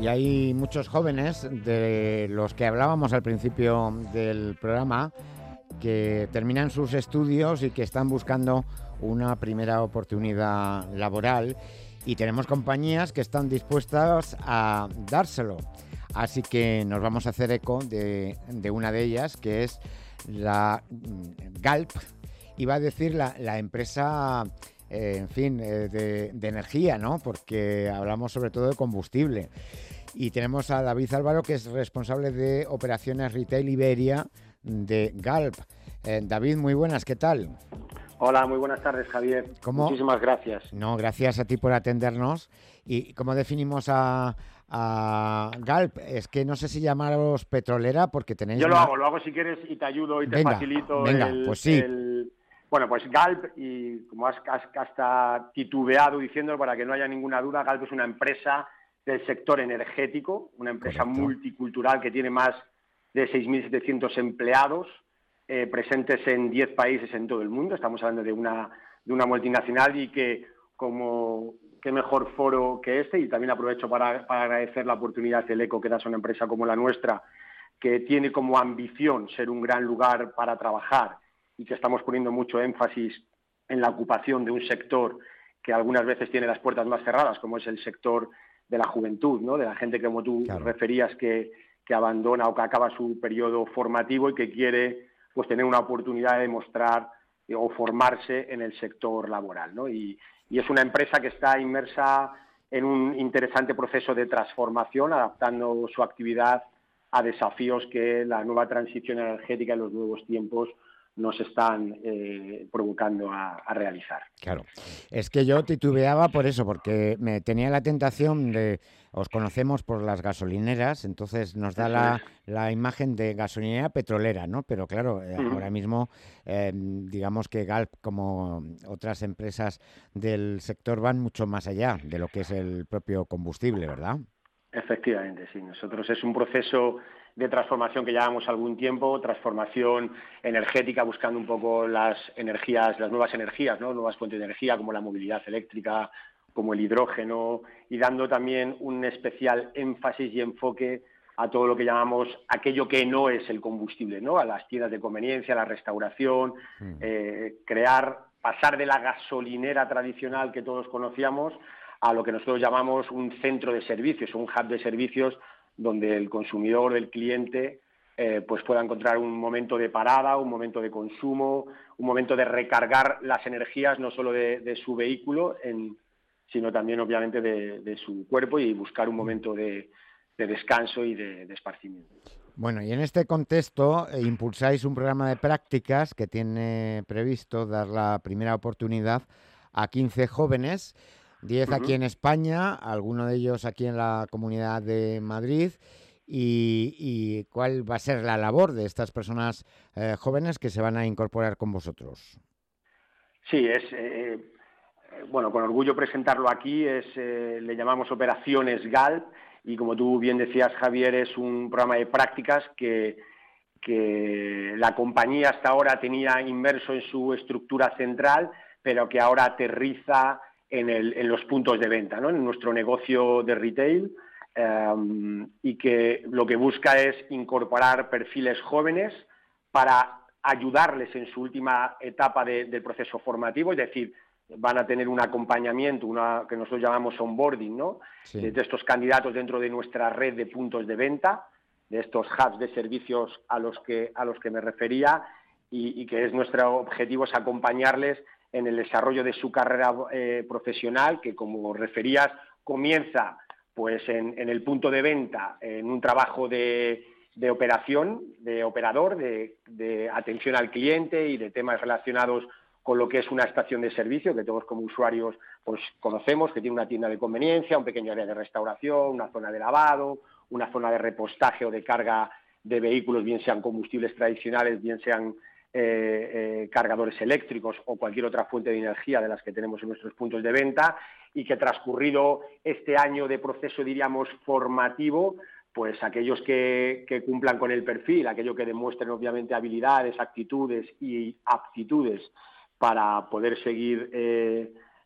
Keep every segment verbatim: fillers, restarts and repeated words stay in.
Y hay muchos jóvenes de los que hablábamos al principio del programa que terminan sus estudios y que están buscando una primera oportunidad laboral, y tenemos compañías que están dispuestas a dárselo. Así que nos vamos a hacer eco de, de una de ellas, que es la Galp, iba a decir la, la empresa, eh, en fin, eh, de, de energía, ¿no? Porque hablamos sobre todo de combustible. Y tenemos a David Álvaro, que es responsable de operaciones Retail Iberia de Galp. Eh, David, muy buenas, ¿qué tal? Hola, muy buenas tardes, Javier. ¿Cómo? Muchísimas gracias. No, gracias a ti por atendernos. ¿Y cómo definimos a, a Galp? Es que no sé si llamaros petrolera porque tenéis... Yo lo una... hago, lo hago si quieres y te ayudo y te venga, facilito venga, el, pues sí. el... Bueno, pues Galp, y como has, has hasta titubeado diciendo, para que no haya ninguna duda, Galp es una empresa del sector energético, una empresa Correcto. multicultural que tiene más de seis mil setecientos empleados, eh, presentes en diez países en todo el mundo. Estamos hablando de una, de una multinacional, y que, como qué mejor foro que este, y también aprovecho para, para agradecer la oportunidad del eco que das a una empresa como la nuestra, que tiene como ambición ser un gran lugar para trabajar, y que estamos poniendo mucho énfasis en la ocupación de un sector que algunas veces tiene las puertas más cerradas, como es el sector de la juventud, ¿no? De la gente que, como tú Claro. referías, que, que abandona o que acaba su periodo formativo y que quiere, pues, tener una oportunidad de demostrar eh, o formarse en el sector laboral, ¿no? Y, y es una empresa que está inmersa en un interesante proceso de transformación, adaptando su actividad a desafíos que la nueva transición energética y los nuevos tiempos nos están eh, provocando a, a realizar. Claro, es que yo titubeaba por eso, porque me tenía la tentación de, os conocemos por las gasolineras, entonces nos da Eso la, es. la imagen de gasolinera petrolera, ¿no? Pero claro, eh, Uh-huh. ahora mismo eh, digamos que Galp, como otras empresas del sector, van mucho más allá de lo que es el propio combustible, ¿verdad? Efectivamente, sí. Nosotros es un proceso de transformación que llevamos algún tiempo, transformación energética, buscando un poco las energías, las nuevas energías, ¿no? Nuevas fuentes de energía, como la movilidad eléctrica, como el hidrógeno, y dando también un especial énfasis y enfoque a todo lo que llamamos aquello que no es el combustible, ¿no? A las tiendas de conveniencia, a la restauración, Mm. eh, crear, pasar de la gasolinera tradicional que todos conocíamos a lo que nosotros llamamos un centro de servicios, un hub de servicios, donde el consumidor, el cliente, eh, pues pueda encontrar un momento de parada, un momento de consumo, un momento de recargar las energías, no solo de, de su vehículo, en, sino también, obviamente, de, de su cuerpo, y buscar un momento de, de descanso y de, de esparcimiento. Bueno, y en este contexto eh, impulsáis un programa de prácticas que tiene previsto dar la primera oportunidad a quince jóvenes, diez aquí Uh-huh. en España, alguno de ellos aquí en la Comunidad de Madrid. Y, y ¿cuál va a ser la labor de estas personas eh, jóvenes que se van a incorporar con vosotros? Sí, es... Eh, bueno, con orgullo presentarlo aquí, es, eh, le llamamos Operaciones Galp, y como tú bien decías, Javier, es un programa de prácticas que, que la compañía hasta ahora tenía inmerso en su estructura central, pero que ahora aterriza en, el, en los puntos de venta, ¿no? En nuestro negocio de retail, eh, y que lo que busca es incorporar perfiles jóvenes para ayudarles en su última etapa de, del proceso formativo, es decir, van a tener un acompañamiento, una que nosotros llamamos onboarding, ¿no? Sí. De, de estos candidatos dentro de nuestra red de puntos de venta, de estos hubs de servicios a los que, a los que me refería, y, y que es nuestro objetivo es acompañarles en el desarrollo de su carrera eh, profesional, que, como referías, comienza pues en, en el punto de venta, en un trabajo de, de operación, de operador, de, de atención al cliente y de temas relacionados con lo que es una estación de servicio, que todos como usuarios pues conocemos, que tiene una tienda de conveniencia, un pequeño área de restauración, una zona de lavado, una zona de repostaje o de carga de vehículos, bien sean combustibles tradicionales, bien sean eh, eh, cargadores eléctricos o cualquier otra fuente de energía de las que tenemos en nuestros puntos de venta, y que, transcurrido este año de proceso, diríamos, formativo, pues aquellos que, que cumplan con el perfil, aquellos que demuestren, obviamente, habilidades, actitudes y aptitudes para poder seguir eh,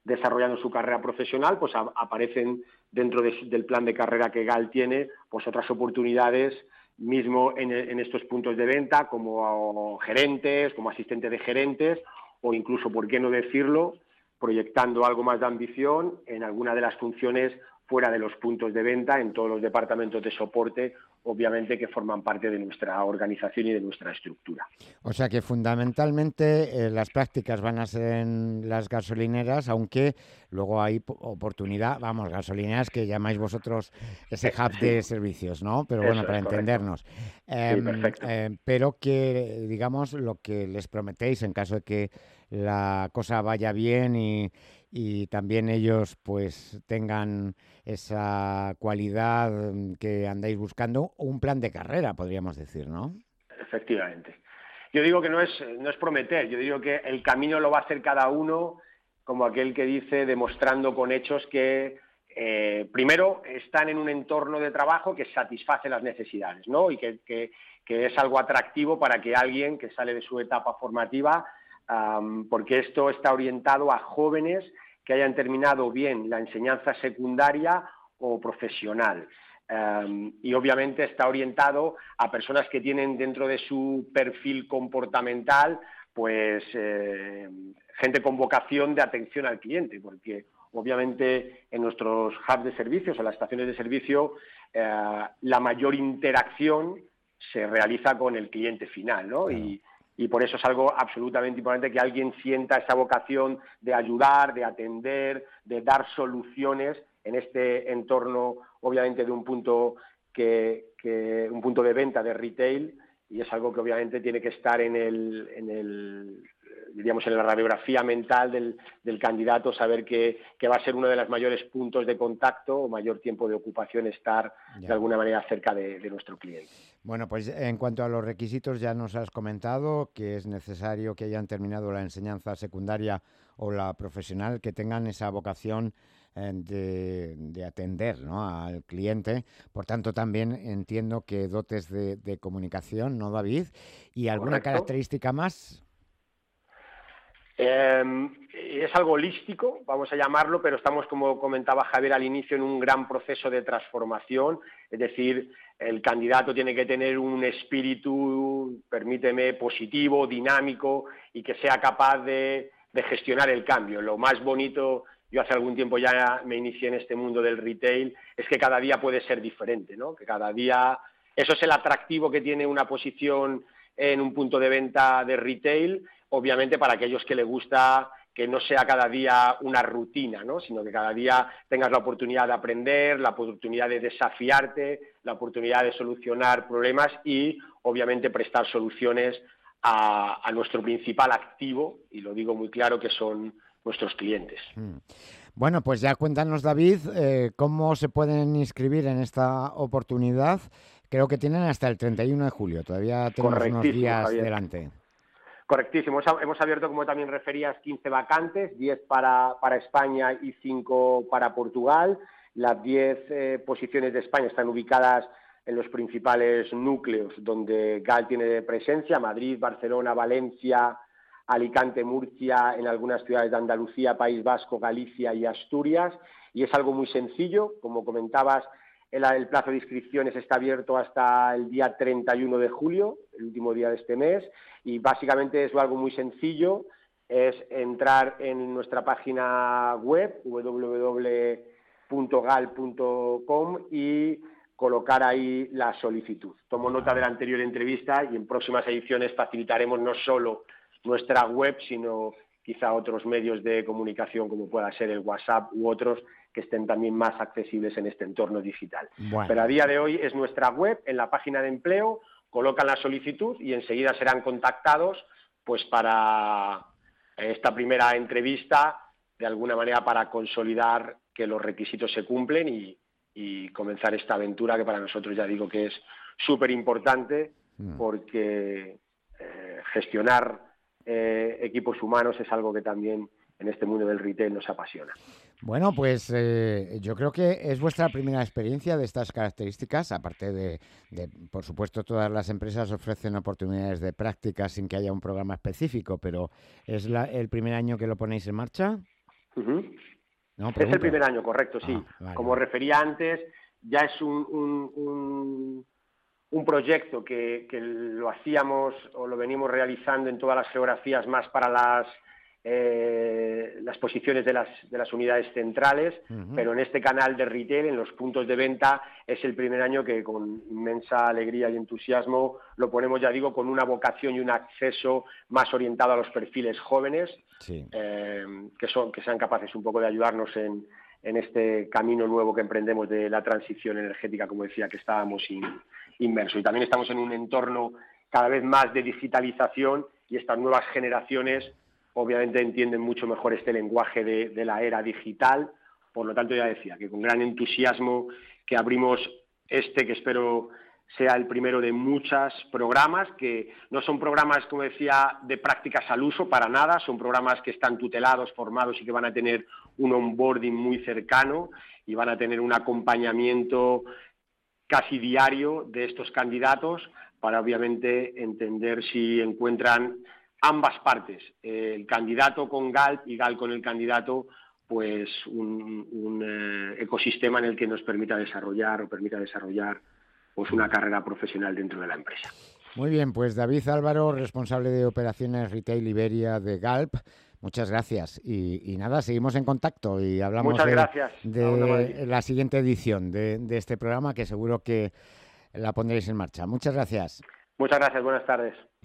desarrollando su carrera profesional, pues a, aparecen dentro de, del plan de carrera que Gal tiene, pues otras oportunidades mismo en, en estos puntos de venta, como gerentes, como asistente de gerentes, o incluso, por qué no decirlo, proyectando algo más de ambición en alguna de las funciones fuera de los puntos de venta, en todos los departamentos de soporte, obviamente que forman parte de nuestra organización y de nuestra estructura. O sea que fundamentalmente eh, las prácticas van a ser en las gasolineras, aunque luego hay oportunidad, vamos, gasolineras que llamáis vosotros ese hub sí. de servicios, ¿no? Pero bueno, Eso para es entendernos. Eh, sí, perfecto. Eh, pero que, digamos, lo que les prometéis en caso de que la cosa vaya bien y, y también ellos pues tengan esa cualidad que andáis buscando, un plan de carrera, podríamos decir, ¿no? Efectivamente. Yo digo que no es, no es prometer, yo digo que el camino lo va a hacer cada uno, como aquel que dice, demostrando con hechos que eh, primero están en un entorno de trabajo que satisface las necesidades, ¿no? Y que, que, que es algo atractivo para que alguien que sale de su etapa formativa, um, porque esto está orientado a jóvenes que hayan terminado bien la enseñanza secundaria o profesional. Um, y obviamente está orientado a personas que tienen dentro de su perfil comportamental pues eh, gente con vocación de atención al cliente, porque obviamente en nuestros hubs de servicios o las estaciones de servicio eh, la mayor interacción se realiza con el cliente final, ¿no? Claro. Y, y por eso es algo absolutamente importante que alguien sienta esa vocación de ayudar, de atender, de dar soluciones en este entorno, obviamente de un punto que, que un punto de venta de retail, y es algo que obviamente tiene que estar en el, en el diríamos en la radiografía mental del, del candidato, saber que, que va a ser uno de los mayores puntos de contacto o mayor tiempo de ocupación estar ya. de alguna manera cerca de, de nuestro cliente. Bueno, pues en cuanto a los requisitos ya nos has comentado que es necesario que hayan terminado la enseñanza secundaria o la profesional, que tengan esa vocación De, de atender, ¿no?, al cliente. Por tanto, también entiendo que dotes de, de comunicación, ¿no, David? ¿Y alguna Correcto. característica más? Eh, es algo holístico, vamos a llamarlo, pero estamos, como comentaba Javier al inicio, en un gran proceso de transformación. Es decir, el candidato tiene que tener un espíritu, permíteme, positivo, dinámico y que sea capaz de, de gestionar el cambio. Lo más bonito, yo hace algún tiempo ya me inicié en este mundo del retail, es que cada día puede ser diferente, ¿no? Que cada día, eso es el atractivo que tiene una posición en un punto de venta de retail, obviamente para aquellos que les gusta que no sea cada día una rutina, ¿no?, sino que cada día tengas la oportunidad de aprender, la oportunidad de desafiarte, la oportunidad de solucionar problemas y, obviamente, prestar soluciones a, a nuestro principal activo, y lo digo muy claro, que son nuestros clientes. Bueno, pues ya cuéntanos, David, eh, cómo se pueden inscribir en esta oportunidad. Creo que tienen hasta el treinta y uno de julio, todavía tenemos unos días Javier. delante. Correctísimo, hemos abierto, como también referías, quince vacantes, diez para, para España y cinco para Portugal. Las diez eh, posiciones de España están ubicadas en los principales núcleos donde Gal tiene presencia: Madrid, Barcelona, Valencia, Alicante, Murcia, en algunas ciudades de Andalucía, País Vasco, Galicia y Asturias. Y es algo muy sencillo, como comentabas, el, el plazo de inscripciones está abierto hasta el día treinta y uno de julio, el último día de este mes, y básicamente es algo muy sencillo, es entrar en nuestra página web, doble u doble u doble u punto gal punto com, y colocar ahí la solicitud. Tomo nota de la anterior entrevista y en próximas ediciones facilitaremos no solo nuestra web, sino quizá otros medios de comunicación como pueda ser el WhatsApp u otros que estén también más accesibles en este entorno digital. Bueno. Pero a día de hoy es nuestra web, en la página de empleo, colocan la solicitud y enseguida serán contactados pues para esta primera entrevista, de alguna manera para consolidar que los requisitos se cumplen y, y comenzar esta aventura que para nosotros ya digo que es súper importante porque eh, gestionar eh, equipos humanos es algo que también en este mundo del retail nos apasiona. Bueno, pues eh, yo creo que es vuestra primera experiencia de estas características, aparte de, de, por supuesto, todas las empresas ofrecen oportunidades de práctica sin que haya un programa específico, pero ¿es la, el primer año que lo ponéis en marcha? Uh-huh. No, es el primer año, correcto, sí. Ah, vale, Como vale. refería antes, ya es un, un, un, un proyecto que, que lo hacíamos o lo venimos realizando en todas las geografías más para las, eh, las posiciones de las, de las unidades centrales, Uh-huh. pero en este canal de retail, en los puntos de venta, es el primer año que con inmensa alegría y entusiasmo lo ponemos, ya digo, con una vocación y un acceso más orientado a los perfiles jóvenes, Sí. eh, que, son, que sean capaces un poco de ayudarnos en, en este camino nuevo que emprendemos de la transición energética, como decía, que estábamos in, inmersos. Y también estamos en un entorno cada vez más de digitalización y estas nuevas generaciones obviamente entienden mucho mejor este lenguaje de, de la era digital. Por lo tanto, ya decía que con gran entusiasmo que abrimos este, que espero sea el primero de muchos programas, que no son programas, como decía, de prácticas al uso, para nada, son programas que están tutelados, formados y que van a tener un onboarding muy cercano y van a tener un acompañamiento casi diario de estos candidatos para, obviamente, entender si encuentran ambas partes, eh, el candidato con Galp y Galp con el candidato, pues un, un eh, ecosistema en el que nos permita desarrollar o permita desarrollar pues una carrera profesional dentro de la empresa. Muy bien, pues David Álvaro, responsable de operaciones Retail Iberia de Galp, muchas gracias. Y, y nada, seguimos en contacto y hablamos Muchas de, gracias. de la siguiente edición de, de este programa, que seguro que la pondréis en marcha. Muchas gracias. Muchas gracias, buenas tardes.